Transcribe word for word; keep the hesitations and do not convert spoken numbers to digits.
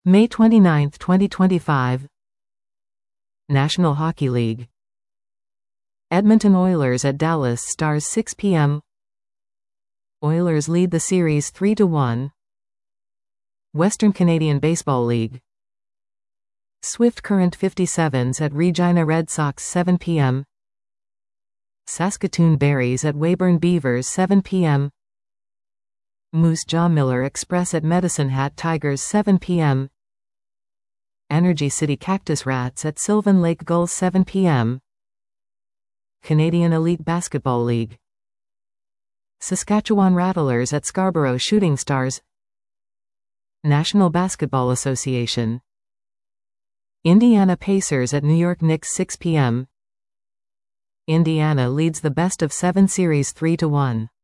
May twenty-ninth, twenty twenty-five. National Hockey League. Edmonton Oilers at Dallas Stars six p m Oilers lead the series three to one. Western Canadian Baseball League. Swift Current fifty-sevens at Regina Red Sox seven p m Saskatoon Berries at Weyburn Beavers seven p m Moose Jaw Miller Express at Medicine Hat Tigers seven p m Energy City Cactus Rats at Sylvan Lake Gulls seven p m Canadian Elite Basketball League. Saskatchewan Rattlers at Scarborough Shooting Stars. National Basketball Association. Indiana Pacers at New York Knicks six p m Indiana leads the best of seven series three to one.